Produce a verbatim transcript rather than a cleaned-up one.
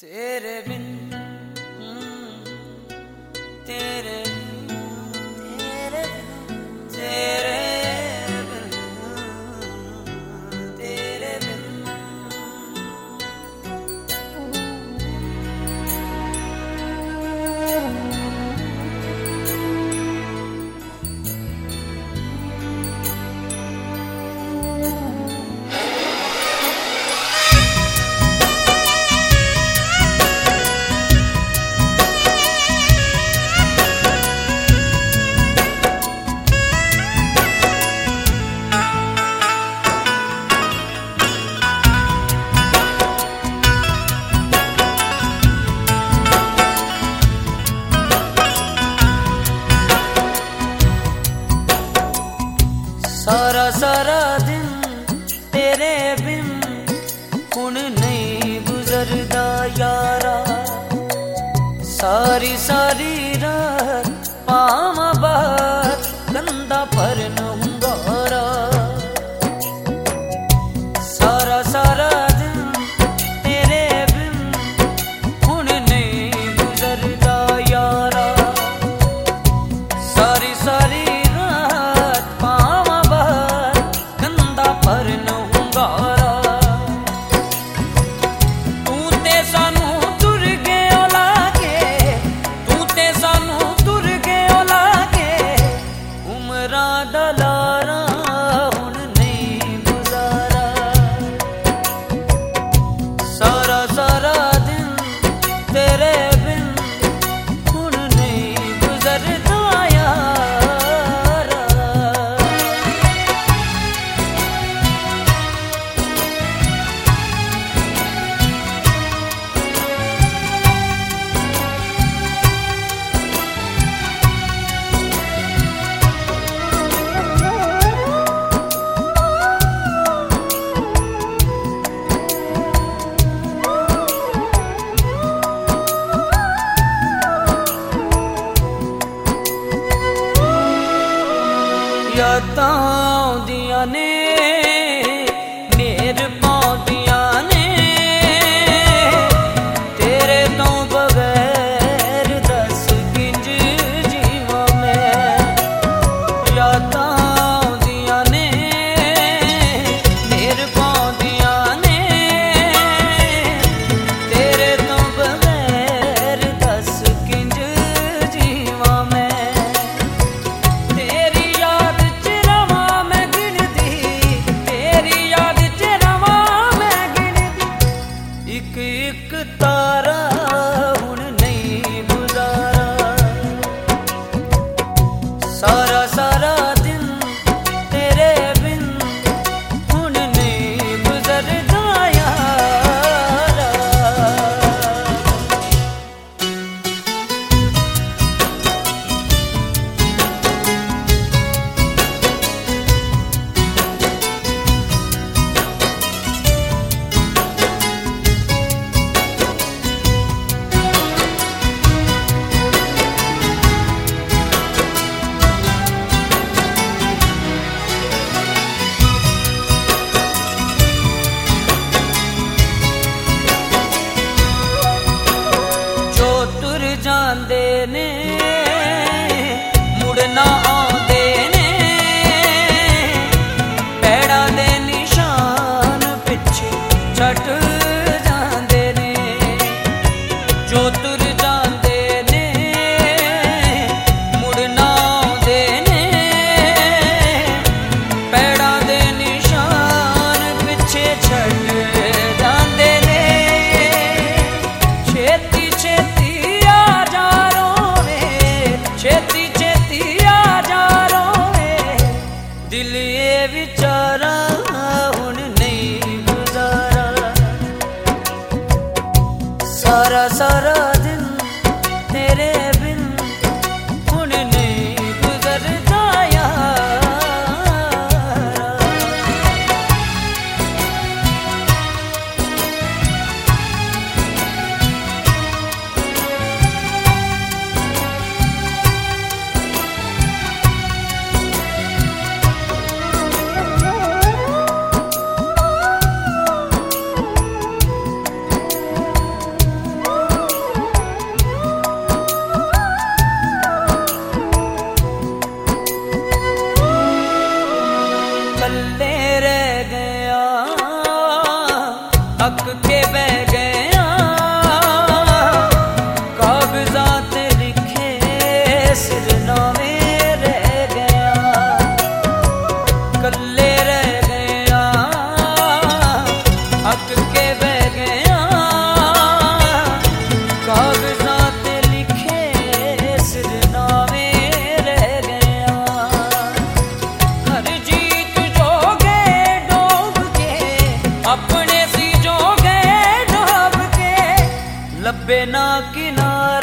तेरे बिन तेरे तेरे तेरे बिन तेरे बिन सारा सारा दिन तेरे बिन हुण नहीं गुजरदा यारा। सारी सारी रात पावां बाहर गंदा भरन हुंगारा। सारा सारा दिन तेरे बिन हुण नहीं गुजरदा यारा। सारी सारी यादां आउंदियां ने मेर पाउंदियां ने तेरे तो बगैर दस किंज जीवां मैं। यादां आउंदियां ने मेर पाउंदियां ने तेरे तो बगैर दस किंज जीवां मैं। एक एक तारा हुण नहीं गुजारा। सारा सारा दिन तेरे बिन हुण नहीं गुजरदा यारा। जांदे ने मुड़ना आंदे ने पैड़ां दे निशान पिछे छट जांदे ने। जो तुर जांदे ने मुड़ना आंदे ने पैड़ां दे निशान पिछे छट जांदे ने। छेती छेती छेती छेती आ जा रोवे दिल ये विचारा हुण नहीं गुजारा। सारा सारा दिन तेरे बिन हुण नहीं गुजरदा यारा। ਲੱਭੇ ਨਾ ਕਿਨਾਰਾ